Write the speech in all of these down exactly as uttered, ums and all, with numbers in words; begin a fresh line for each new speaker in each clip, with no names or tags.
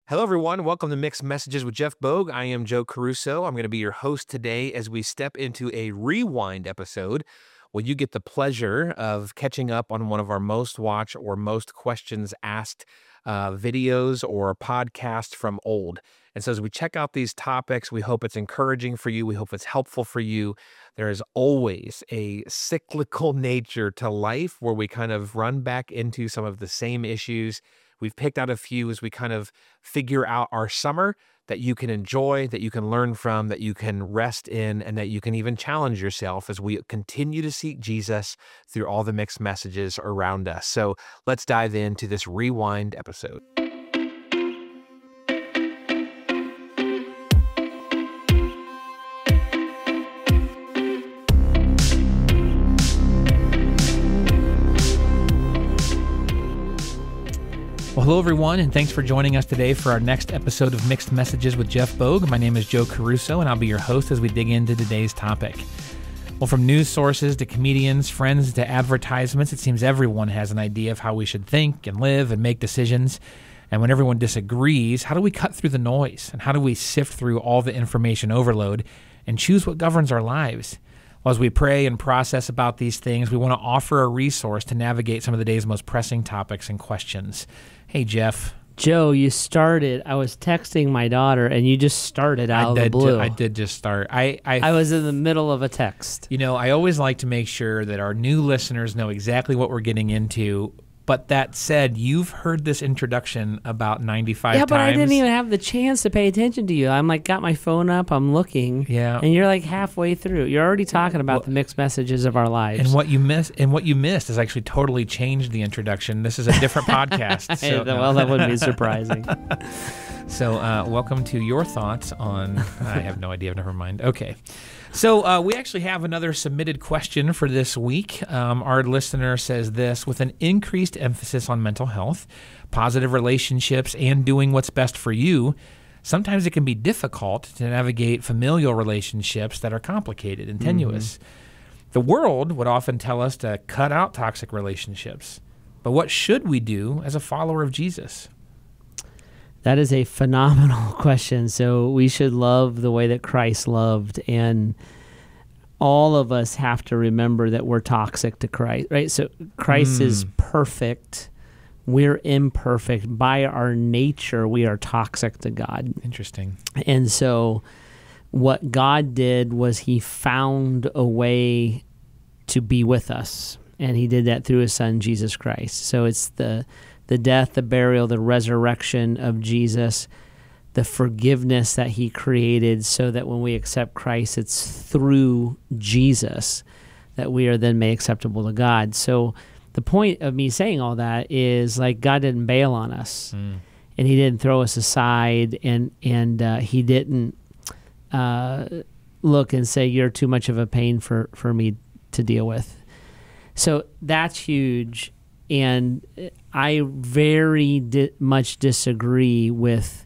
Hello, everyone. Welcome to Mixed Messages with Jeff Bogue. I am Joe Caruso. I'm going to be your host today as we step into a rewind episode where you get the pleasure of catching up on one of our most watched or most questions asked uh, videos or podcasts from old. And so as we check out these topics, we hope it's encouraging for you. We hope it's helpful for you. There is always a cyclical nature to life where we kind of run back into some of the same issues. We've picked out a few as we kind of figure out our summer that you can enjoy, that you can learn from, that you can rest in, and that you can even challenge yourself as we continue to seek Jesus through all the mixed messages around us. So let's dive into this rewind episode.
Well, hello, everyone, and thanks for joining us today for our next episode of Mixed Messages with Jeff Bogue. My name is Joe Caruso, and I'll be your host as we dig into today's topic. Well, from news sources to comedians, friends to advertisements, it seems everyone has an idea of how we should think and live and make decisions. And when everyone disagrees, how do we cut through the noise? And how do we sift through all the information overload and choose what governs our lives? Well, as we pray and process about these things, we want to offer a resource to navigate some of the day's most pressing topics and questions. Hey, Jeff.
Joe, you started. I was texting my daughter, and you just started out
I
of
did
the blue.
Ju- I did just start. I, I,
I was in the middle of a text.
You know, I always like to make sure that our new listeners know exactly what we're getting into. But that said, you've heard this introduction about ninety-five times.
Yeah, but I didn't even have the chance to pay attention to you. I'm like, got my phone up, I'm looking,
yeah,
and you're like halfway through. You're already talking about well, the mixed messages of our lives.
And what you missed, and what you missed has actually totally changed the introduction. This is a different podcast. So,
well, that wouldn't be surprising.
So, uh, welcome to your thoughts on. I have no idea. Never mind. Okay. So uh, we actually have another submitted question for this week. Um, our listener says this: with an increased emphasis on mental health, positive relationships, and doing what's best for you, sometimes it can be difficult to navigate familial relationships that are complicated and tenuous. Mm-hmm. The world would often tell us to cut out toxic relationships. But what should we do as a follower of Jesus?
That is a phenomenal question. So we should love the way that Christ loved, and all of us have to remember that we're toxic to Christ, right? So Christ mm. is perfect. We're imperfect. By our nature, we are toxic to God.
Interesting.
And so what God did was he found a way to be with us, and he did that through his son, Jesus Christ. So it's the the death, the burial, the resurrection of Jesus, the forgiveness that he created so that when we accept Christ, it's through Jesus that we are then made acceptable to God. So the point of me saying all that is, like, God didn't bail on us, mm. and he didn't throw us aside, and, and uh, he didn't uh, look and say, you're too much of a pain for, for me to deal with. So that's huge. And I very di- much disagree with,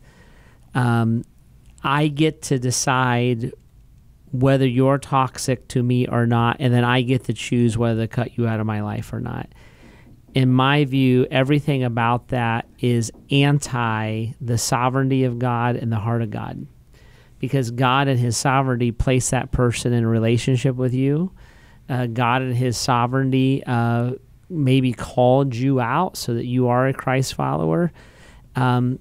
um, I get to decide whether you're toxic to me or not, and then I get to choose whether to cut you out of my life or not. In my view, everything about that is anti the sovereignty of God and the heart of God. Because God in his sovereignty placed that person in a relationship with you. Uh, God in his sovereignty uh maybe called you out so that you are a Christ follower, um,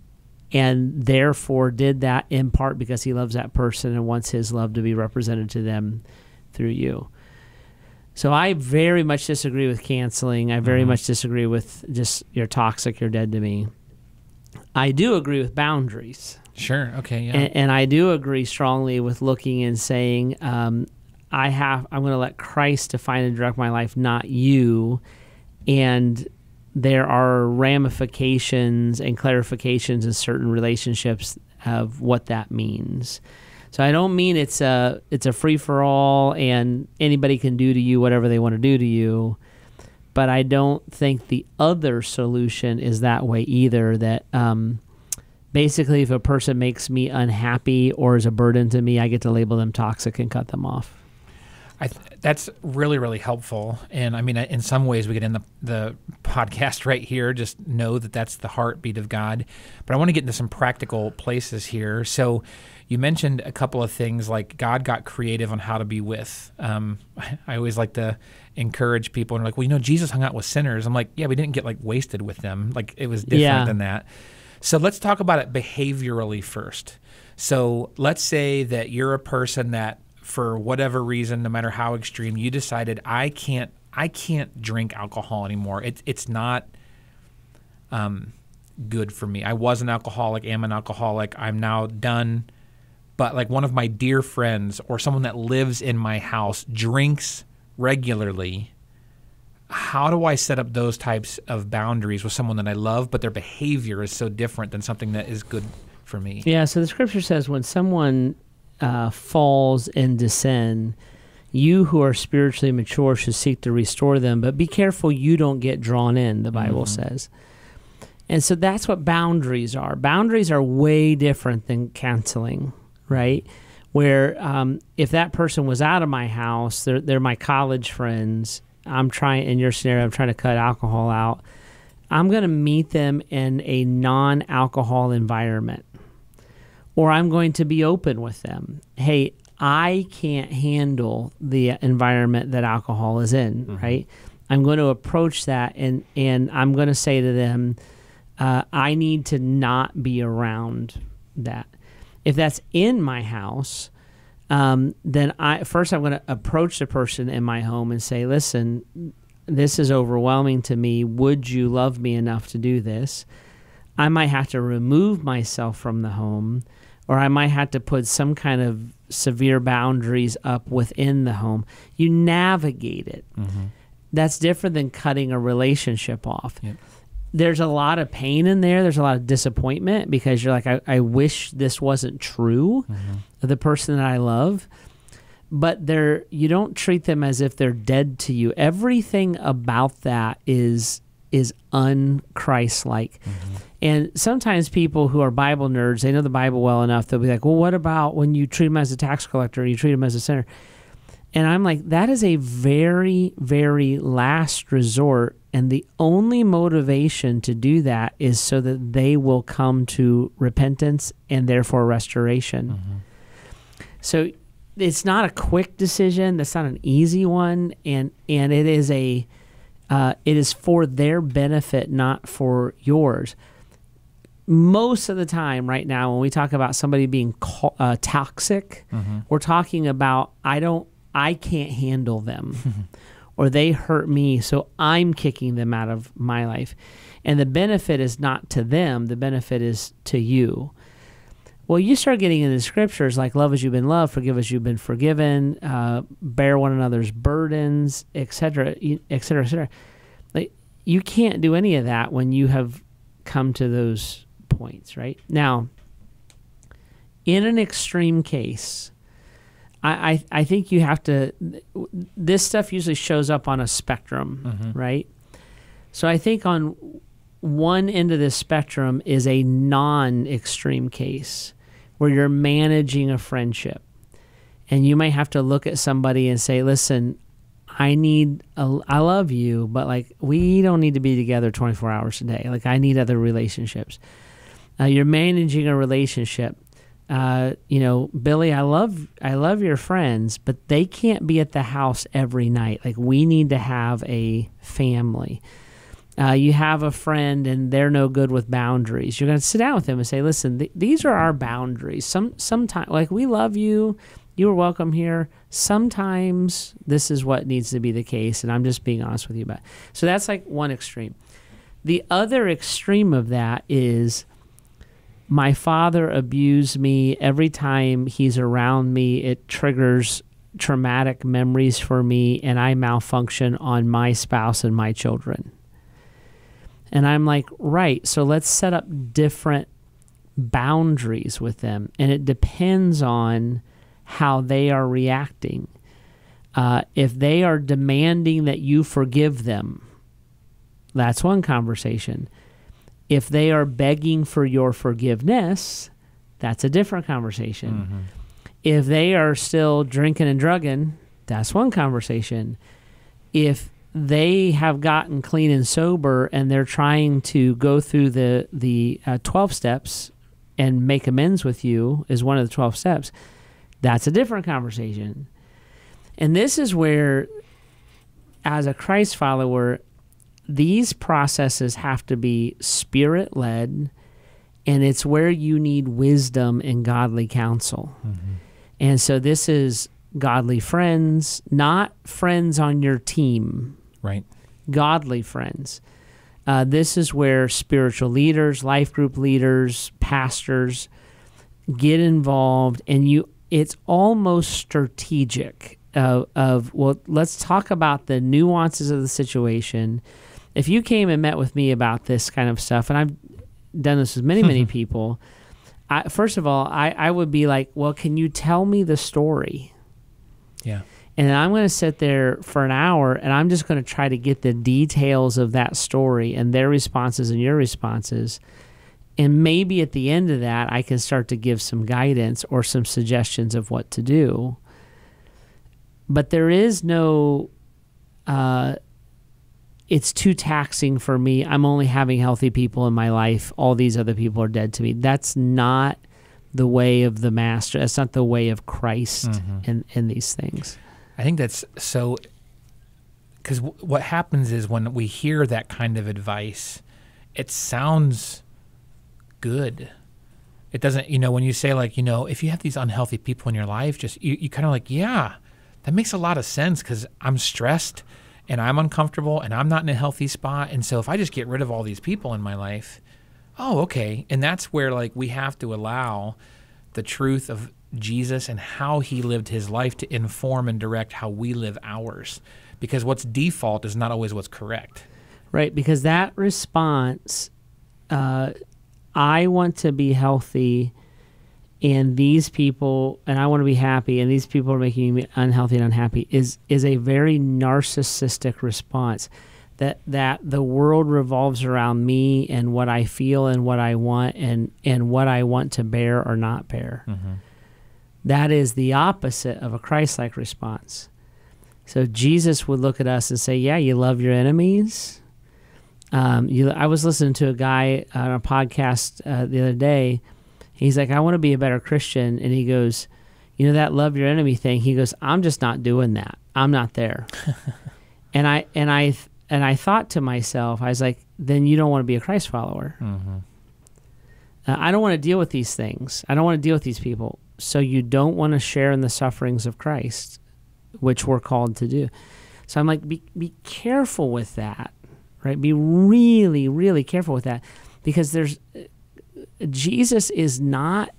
and therefore did that in part because he loves that person and wants his love to be represented to them through you. So I very much disagree with canceling. I very mm-hmm. much disagree with just, you're toxic, you're dead to me. I do agree with boundaries.
Sure, okay, yeah.
And, and I do agree strongly with looking and saying, um, I have, I'm going to let Christ define and direct my life, not you. And there are ramifications and clarifications in certain relationships of what that means. So I don't mean it's a, it's a free-for-all and anybody can do to you whatever they want to do to you. But I don't think the other solution is that way either, that um, basically if a person makes me unhappy or is a burden to me, I get to label them toxic and cut them off.
I th- that's really, really helpful. And I mean, in some ways, we could end the, the podcast right here. Just know that that's the heartbeat of God. But I want to get into some practical places here. So you mentioned a couple of things like God got creative on how to be with. Um, I always like to encourage people and like, well, you know, Jesus hung out with sinners. I'm like, yeah, we didn't get like wasted with them. Like it was different
Yeah.
than that. So let's talk about it behaviorally first. So let's say that you're a person that, for whatever reason, no matter how extreme, you decided I can't, I can't drink alcohol anymore. It's it's not um, good for me. I was an alcoholic, am an alcoholic. I'm now done. But like one of my dear friends or someone that lives in my house drinks regularly. How do I set up those types of boundaries with someone that I love, but their behavior is so different than something that is good for me?
Yeah, so the scripture says when someone uh, falls into sin, you who are spiritually mature should seek to restore them, but be careful you don't get drawn in, the Bible mm-hmm. says. And so that's what boundaries are. Boundaries are way different than counseling, right? Where um, if that person was out of my house, they're, they're my college friends, I'm trying, in your scenario, I'm trying to cut alcohol out, I'm going to meet them in a non-alcohol environment. Or I'm going to be open with them. Hey, I can't handle the environment that alcohol is in, mm-hmm. right? I'm going to approach that and, and I'm going to say to them, uh, I need to not be around that. If that's in my house, um, then I first I'm going to approach the person in my home and say, listen, this is overwhelming to me. Would you love me enough to do this? I might have to remove myself from the home, or I might have to put some kind of severe boundaries up within the home. You navigate it. Mm-hmm. That's different than cutting a relationship off. Yep. There's a lot of pain in there. There's a lot of disappointment because you're like, I, I wish this wasn't true mm-hmm. of the person that I love. But they're you don't treat them as if they're dead to you. Everything about that is is un-Christ-like. Mm-hmm. And sometimes people who are Bible nerds, they know the Bible well enough, they'll be like, well, what about when you treat them as a tax collector, you treat them as a sinner? And I'm like, that is a very, very last resort, and the only motivation to do that is so that they will come to repentance and therefore restoration. Mm-hmm. So it's not a quick decision. That's not an easy one, and and it is a uh, it is for their benefit, not for yours. Most of the time right now, when we talk about somebody being co- uh, toxic, mm-hmm. we're talking about I don't, I can't handle them, or they hurt me, so I'm kicking them out of my life, and the benefit is not to them. The benefit is to you. Well, you start getting into scriptures like love as you've been loved, forgive as you've been forgiven, uh, bear one another's burdens, et cetera, et cetera, et cetera. Like, you can't do any of that when you have come to those points, right? Now, in an extreme case, I, I, I think you have to, this stuff usually shows up on a spectrum, mm-hmm. right? So I think on one end of this spectrum is a non-extreme case where you're managing a friendship. And you might have to look at somebody and say, listen, I need, a, I love you, but like, we don't need to be together twenty-four hours a day. Like, I need other relationships. Uh, you're managing a relationship. Uh, you know, Billy, I love, I love your friends, but they can't be at the house every night. Like, we need to have a family. Uh, you have a friend and they're no good with boundaries. You're going to sit down with them and say, listen, th- these are our boundaries. Some, sometimes, like, we love you. You are welcome here. Sometimes this is what needs to be the case, and I'm just being honest with you about it. So that's like one extreme. The other extreme of that is my father abused me. Every time he's around me, it triggers traumatic memories for me, and I malfunction on my spouse and my children. And I'm like, right, so let's set up different boundaries with them. And it depends on how they are reacting. Uh, if they are demanding that you forgive them, that's one conversation. If they are begging for your forgiveness, that's a different conversation. Mm-hmm. If they are still drinking and drugging, that's one conversation. If they have gotten clean and sober and they're trying to go through the, the uh, twelve steps and make amends with you is one of the twelve steps, that's a different conversation. And this is where, as a Christ follower, these processes have to be Spirit-led, and it's where you need wisdom and godly counsel. Mm-hmm. And so this is godly friends, not friends on your team.
Right.
Godly friends. Uh, this is where spiritual leaders, life group leaders, pastors get involved, and you. It's almost strategic of, of, well, let's talk about the nuances of the situation. If you came and met with me about this kind of stuff, and I've done this with many, many people, I, first of all, I, I would be like, well, can you tell me the story?
Yeah.
And I'm going to sit there for an hour, and I'm just going to try to get the details of that story and their responses and your responses. And maybe at the end of that, I can start to give some guidance or some suggestions of what to do. But there is no, uh, it's too taxing for me. I'm only having healthy people in my life. All these other people are dead to me. That's not the way of the Master. That's not the way of Christ mm-hmm. in, in these things.
I think that's so, because w- what happens is when we hear that kind of advice, it sounds good. It doesn't, you know, when you say like, you know, if you have these unhealthy people in your life, just, you, you kind of like, yeah, that makes a lot of sense because I'm stressed and I'm uncomfortable and I'm not in a healthy spot. And so if I just get rid of all these people in my life, oh, okay. And that's where like we have to allow the truth of Jesus and how he lived his life to inform and direct how we live ours. Because what's default is not always what's correct.
Right, because that response, uh, I want to be healthy, and these people, and I want to be happy, and these people are making me unhealthy and unhappy, is is a very narcissistic response. That that the world revolves around me and what I feel and what I want and, and what I want to bear or not bear. Mm-hmm. That is the opposite of a Christ-like response. So Jesus would look at us and say, yeah, you love your enemies. Um, you, I was listening to a guy on a podcast uh, the other day. He's like, I want to be a better Christian. And he goes, you know, that love your enemy thing. He goes, I'm just not doing that. I'm not there. and I and I and I thought to myself, I was like, then you don't want to be a Christ follower. Mm-hmm. Uh, I don't want to deal with these things. I don't want to deal with these people. So you don't want to share in the sufferings of Christ, which we're called to do. So I'm like, be be careful with that. Right? Be really, really careful with that, because there's Jesus is not,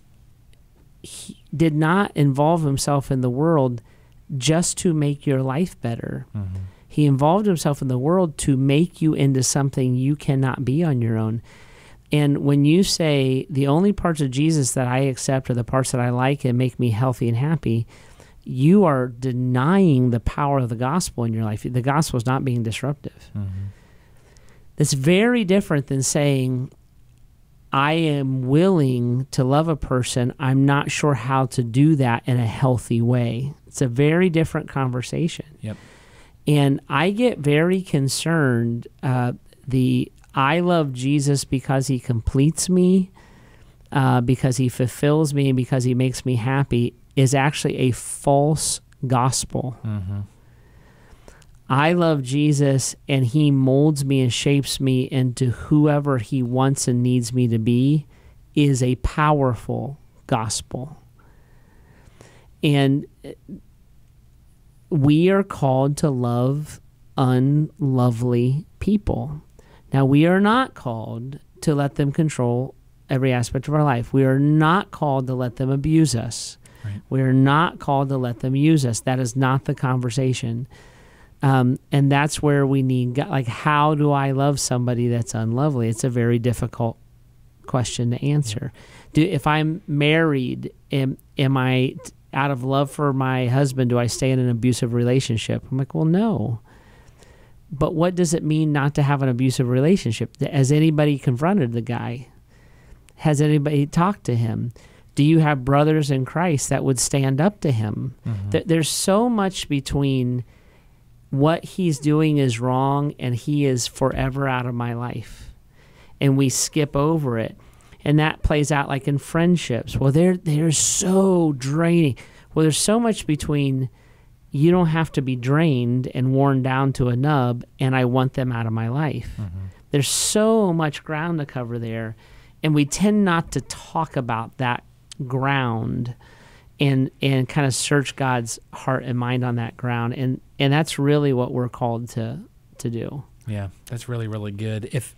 he did not involve himself in the world just to make your life better. Mm-hmm. He involved himself in the world to make you into something you cannot be on your own. And when you say the only parts of Jesus that I accept are the parts that I like and make me healthy and happy, you are denying the power of the gospel in your life. The gospel is not being disruptive. Mm-hmm. It's very different than saying, I am willing to love a person. I'm not sure how to do that in a healthy way. It's a very different conversation.
Yep.
And I get very concerned. Uh, the I love Jesus because he completes me, uh, because he fulfills me, and because he makes me happy is actually a false gospel. Mm-hmm. I love Jesus, and he molds me and shapes me into whoever he wants and needs me to be is a powerful gospel. And we are called to love unlovely people. Now, we are not called to let them control every aspect of our life. We are not called to let them abuse us. Right. We are not called to let them use us. That is not the conversation. Um, and that's where we need, like, how do I love somebody that's unlovely? It's a very difficult question to answer. Yeah. Do if I'm married, am, am I, out of love for my husband, do I stay in an abusive relationship? I'm like, well, no. But what does it mean not to have an abusive relationship? Has anybody confronted the guy? Has anybody talked to him? Do you have brothers in Christ that would stand up to him?
Mm-hmm.
Th- there's so much between what he's doing is wrong and he is forever out of my life. And we skip over it. And that plays out like in friendships. Well, they're, they're so draining. Well, there's so much between you don't have to be drained and worn down to a nub, and I want them out of my life.
Mm-hmm.
There's so much ground to cover there. And we tend not to talk about that ground and and kind of search God's heart and mind on that ground. And and that's really what we're called to to do.
Yeah, that's really, really good. If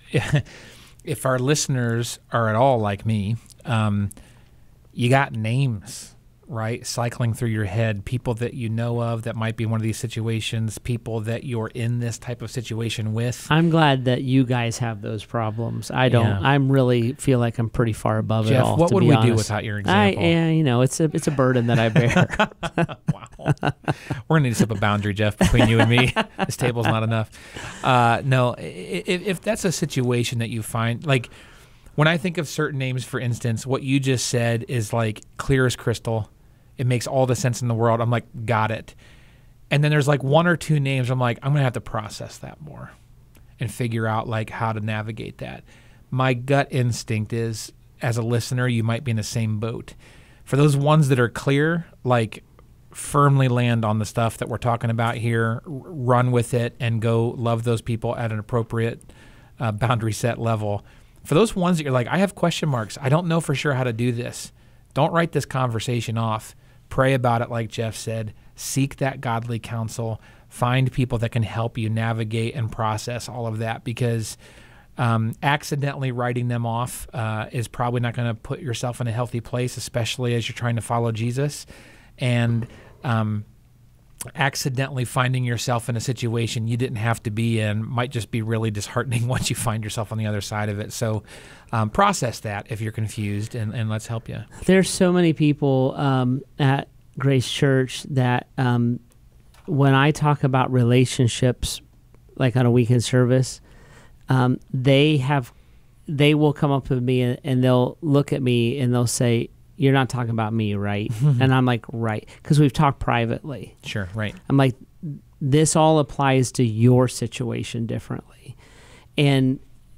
if our listeners are at all like me, um, you got names, right, cycling through your head, people that you know of that might be in one of these situations, people that you're in this type of situation with.
I'm glad that you guys have those problems. I don't.
Yeah.
I'm really feel like I'm pretty far above
Jeff,
it all.
what
to
would
be
we
honest.
do without your
I,
example?
yeah, you know, it's a it's a burden that I bear.
Wow. We're going to need to set up a boundary, Jeff, between you and me. This table's not enough. Uh, no, if, if that's a situation that you find, like when I think of certain names, for instance, what you just said is like clear as crystal. It makes all the sense in the world. I'm like, got it. And then there's like one or two names I'm like, I'm going to have to process that more and figure out like how to navigate that. My gut instinct is, as a listener, you might be in the same boat. For those ones that are clear, like firmly land on the stuff that we're talking about here, r- run with it, and go love those people at an appropriate uh, boundary set level. For those ones that you're like, I have question marks, I don't know for sure how to do this, don't write this conversation off. Pray about it, like Jeff said. Seek that godly counsel. Find people that can help you navigate and process all of that, because um, accidentally writing them off uh, is probably not going to put yourself in a healthy place, especially as you're trying to follow Jesus. And um, accidentally finding yourself in a situation you didn't have to be in might just be really disheartening once you find yourself on the other side of it. So um, process that if you're confused, and, and let's help you.
There's so many people um, at Grace Church that um, when I talk about relationships, like on a weekend service, um, they have, they will come up with me and, and they'll look at me and they'll say, "You're not talking about me, right?" And I'm like, "Right," because we've talked privately.
Sure, right.
I'm like, this all applies to your situation differently. And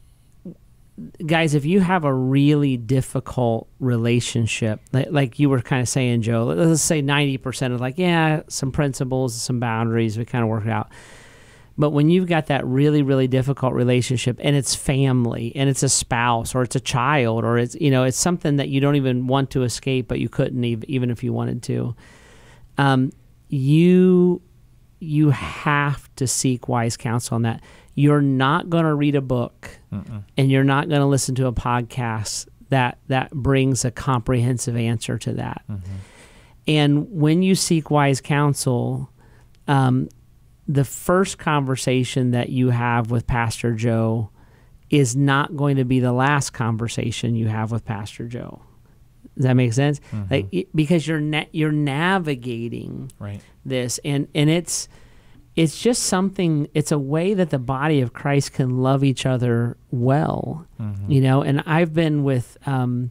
guys, if you have a really difficult relationship, like, like you were kind of saying, Joe, let's say ninety percent of like, yeah, some principles, some boundaries, we kind of work it out. But when you've got that really, really difficult relationship, and it's family, and it's a spouse, or it's a child, or it's, you know, it's something that you don't even want to escape, but you couldn't even, even if you wanted to, um, you you have to seek wise counsel on that. You're not going to read a book, Mm-mm. and you're not going to listen to a podcast that that brings a comprehensive answer to that. Mm-hmm. And when you seek wise counsel, um, the first conversation that you have with Pastor Joe is not going to be the last conversation you have with Pastor Joe. Does that make sense? Mm-hmm. Like it, because you're na- you're navigating
right.
this, and and it's it's just something. It's a way that the body of Christ can love each other well, mm-hmm. you know. And I've been with um,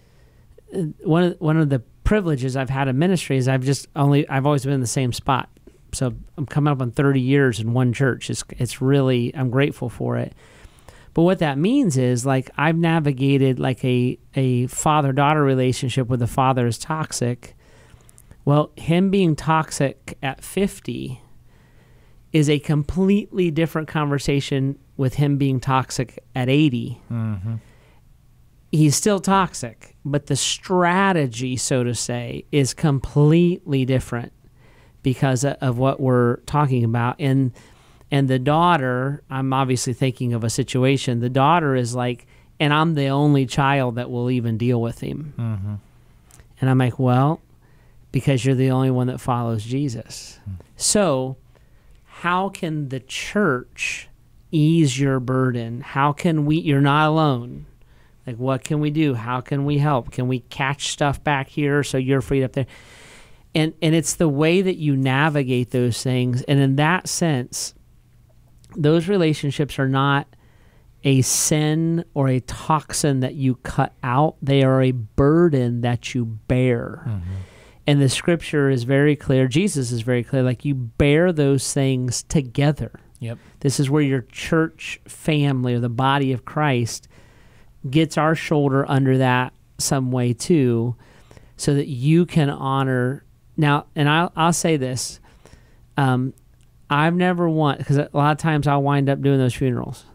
one of one of the privileges I've had in ministry is I've just only I've always been in the same spot. So I'm coming up on thirty years in one church. It's it's really, I'm grateful for it. But what that means is, like, I've navigated like a, a father-daughter relationship where the father is toxic. Well, him being toxic at fifty is a completely different conversation with him being toxic at eighty. Mm-hmm. He's still toxic, but the strategy, so to say, is completely different because of what we're talking about. And and the daughter, I'm obviously thinking of a situation, the daughter is like, and I'm the only child that will even deal with him. Mm-hmm. And I'm like, well, because you're the only one that follows Jesus. Mm. So how can the church ease your burden? How can we, you're not alone. Like, what can we do? How can we help? Can we catch stuff back here so you're freed up there? And and it's the way that you navigate those things. And in that sense, those relationships are not a sin or a toxin that you cut out. They are a burden that you bear. Mm-hmm. And the scripture is very clear. Jesus is very clear. Like, you bear those things together.
Yep.
This is where your church family or the body of Christ gets our shoulder under that some way too, so that you can honor. Now, and I'll, I'll say this. Um, I've never once, because a lot of times I'll wind up doing those funerals.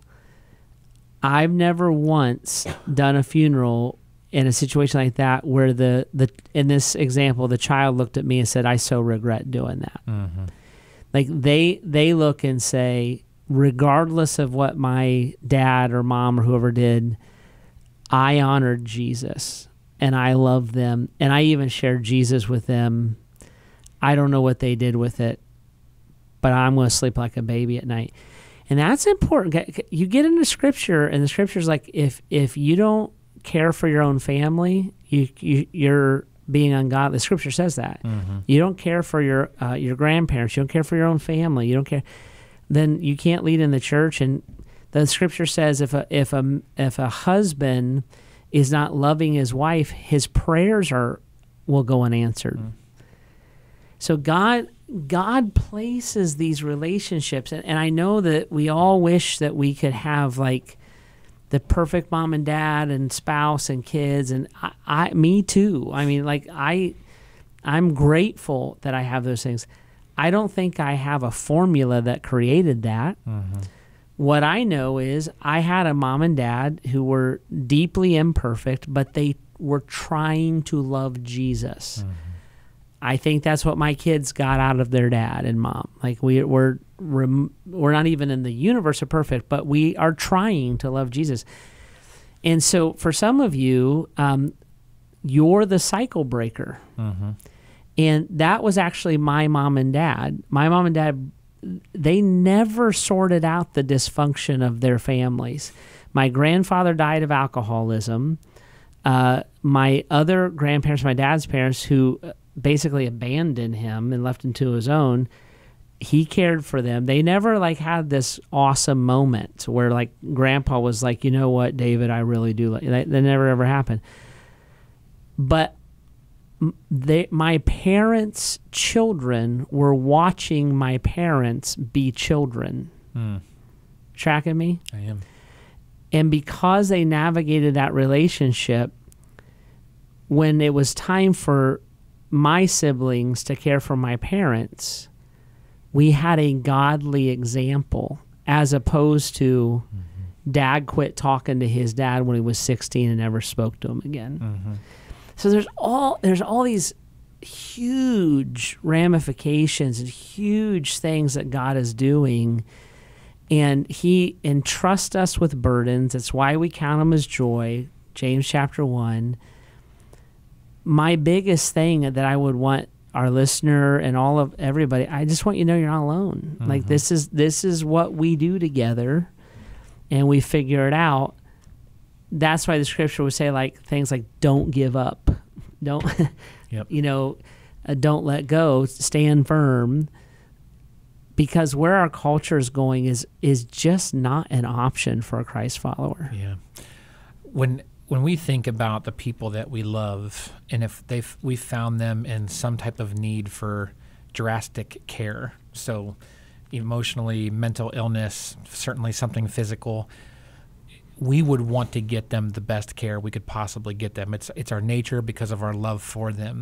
I've never once done a funeral in a situation like that where the, the in this example, the child looked at me and said, "I so regret doing that." Mm-hmm. Like, they they look and say, regardless of what my dad or mom or whoever did, I honored Jesus and I loved them, and I even shared Jesus with them. I don't know what they did with it, but I'm going to sleep like a baby at night. And that's important. You get into scripture, and the scripture's like, if if you don't care for your own family, you, you you're being ungodly. The scripture says that. Mm-hmm. You don't care for your uh, your grandparents. You don't care for your own family. You don't care. Then you can't lead in the church. And the scripture says if a if a if a husband is not loving his wife, his prayers are will go unanswered. Mm-hmm. So God. God places these relationships, and, and I know that we all wish that we could have like the perfect mom and dad and spouse and kids, and I, I me too. I mean, like I, I'm grateful that I have those things. I don't think I have a formula that created that. Mm-hmm. What I know is I had a mom and dad who were deeply imperfect, but they were trying to love Jesus. Mm-hmm. I think that's what my kids got out of their dad and mom. Like we, we're we're not even in the universe of perfect, but we are trying to love Jesus. And so for some of you, um, you're the cycle breaker. Mm-hmm. And that was actually my mom and dad. My mom and dad, they never sorted out the dysfunction of their families. My grandfather died of alcoholism. Uh, my other grandparents, my dad's parents, who basically abandoned him and left him to his own, he cared for them. They never like had this awesome moment where like grandpa was like, you know what, David, I really do like that. That never ever happened. But they, my parents' children were watching my parents be children. Mm. Tracking me?
I am.
And because they navigated that relationship, when it was time for my siblings to care for my parents, we had a godly example, as opposed to mm-hmm. dad quit talking to his dad when he was sixteen and never spoke to him again. Mm-hmm. So there's all there's all these huge ramifications and huge things that God is doing, and he entrusts us with burdens. That's why we count them as joy, James chapter one. My biggest thing that I would want our listener and all of everybody, I just want you to know you're not alone. Mm-hmm. Like this is this is what we do together, and we figure it out. That's why the scripture would say like things like "Don't give up," don't, yep. you know, uh, don't let go, stand firm. Because where our culture is going is is just not an option for a Christ follower.
Yeah, when. When we think about the people that we love, and if they've we found them in some type of need for drastic care, so emotionally, mental illness, certainly something physical, we would want to get them the best care we could possibly get them. It's it's our nature because of our love for them.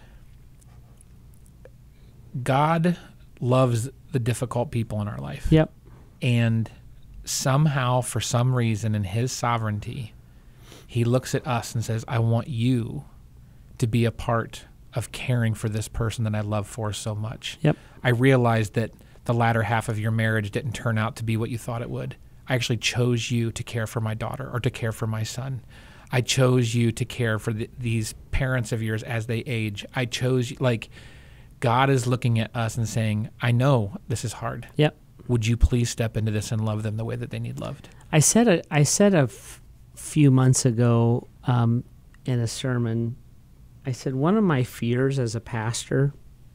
God loves the difficult people in our life.
Yep.
And somehow, for some reason, in his sovereignty, he looks at us and says, I want you to be a part of caring for this person that I love for so much.
Yep.
I realized that the latter half of your marriage didn't turn out to be what you thought it would. I actually chose you to care for my daughter or to care for my son. I chose you to care for the, these parents of yours as they age. I chose, like, God is looking at us and saying, I know this is hard.
Yep.
Would you please step into this and love them the way that they need loved?
I said a, I said a f- few months ago um, in a sermon, I said one of my fears as a pastor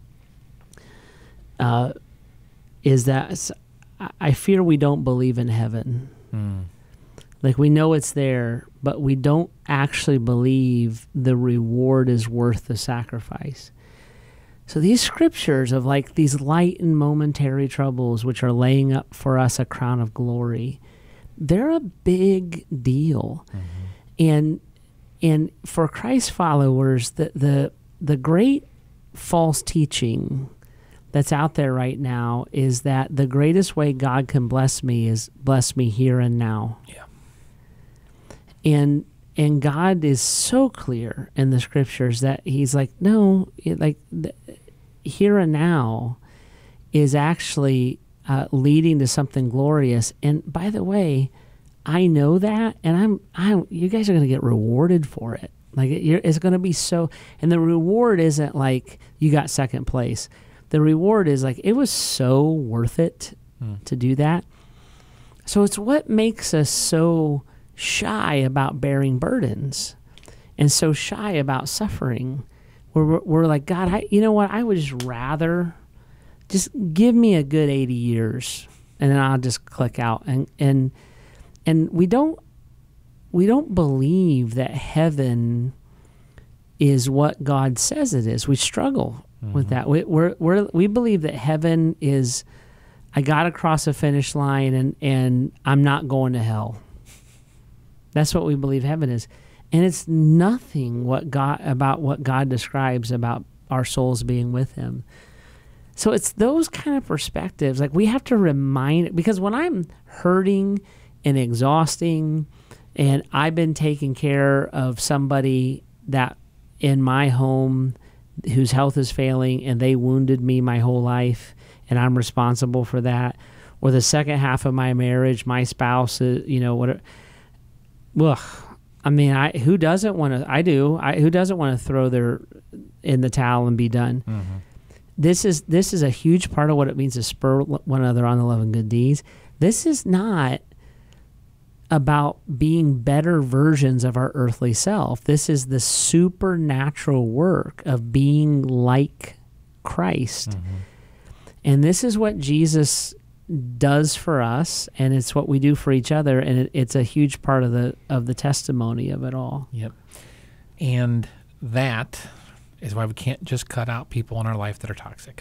uh, is that I fear we don't believe in heaven. Mm. Like we know it's there, but we don't actually believe the reward is worth the sacrifice. So these scriptures of like these light and momentary troubles, which are laying up for us a crown of glory, they're a big deal. Mm-hmm. And and for Christ followers, the, the the great false teaching that's out there right now is that the greatest way God can bless me is bless me here and now.
Yeah.
And and God is so clear in the scriptures that he's like, no, it, like the, here and now is actually uh, leading to something glorious. And by the way, I know that, and I'm, I, you guys are going to get rewarded for it. Like it, you're, it's going to be so, and the reward isn't like you got second place. The reward is like, it was so worth it mm. to do that. So it's what makes us so shy about bearing burdens and so shy about suffering. Where we're, we're like, God, I, you know what? I would just rather just give me a good eighty years and then I'll just click out. And, and, and we don't, we don't believe that heaven is what God says it is. We struggle mm-hmm. with that. We, we're, we're, we believe that heaven is, I got to cross a finish line and, and I'm not going to hell. That's what we believe heaven is. And it's nothing what God about what God describes about our souls being with him. So it's those kind of perspectives. Like we have to remind, because when I'm hurting and exhausting and I've been taking care of somebody that in my home whose health is failing and they wounded me my whole life and I'm responsible for that, or the second half of my marriage, my spouse, is, you know, whatever. Ugh. I mean, I who doesn't want to? I do. I who doesn't want to throw their in the towel and be done? Mm-hmm. This is this is a huge part of what it means to spur one another on to love and good deeds. This is not about being better versions of our earthly self. This is the supernatural work of being like Christ, mm-hmm. and this is what Jesus does for us, and it's what we do for each other, and it, it's a huge part of the of the testimony of it all.
Yep. And that is why we can't just cut out people in our life that are toxic.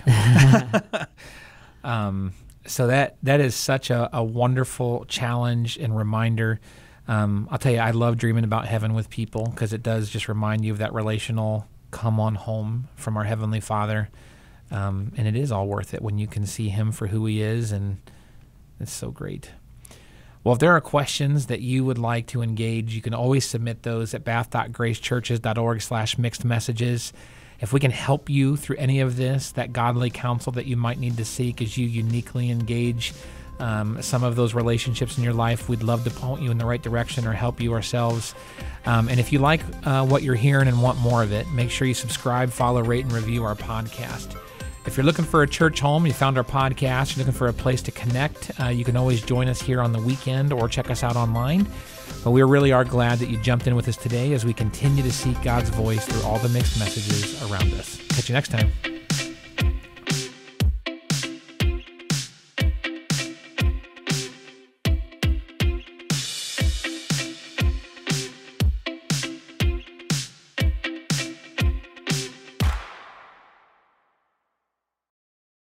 um, so that that is such a, a wonderful challenge and reminder. Um, I'll tell you, I love dreaming about heaven with people because it does just remind you of that relational come on home from our Heavenly Father. Um, and it is all worth it when you can see him for who he is, and it's so great. Well, if there are questions that you would like to engage, you can always submit those at bath.gracechurches.org slash mixed messages. If we can help you through any of this, that godly counsel that you might need to seek as you uniquely engage um, some of those relationships in your life, we'd love to point you in the right direction or help you ourselves. Um, and if you like uh, what you're hearing and want more of it, make sure you subscribe, follow, rate, and review our podcast. If you're looking for a church home, you found our podcast, you're looking for a place to connect, uh, you can always join us here on the weekend or check us out online. But we really are glad that you jumped in with us today as we continue to seek God's voice through all the mixed messages around us. Catch you next time.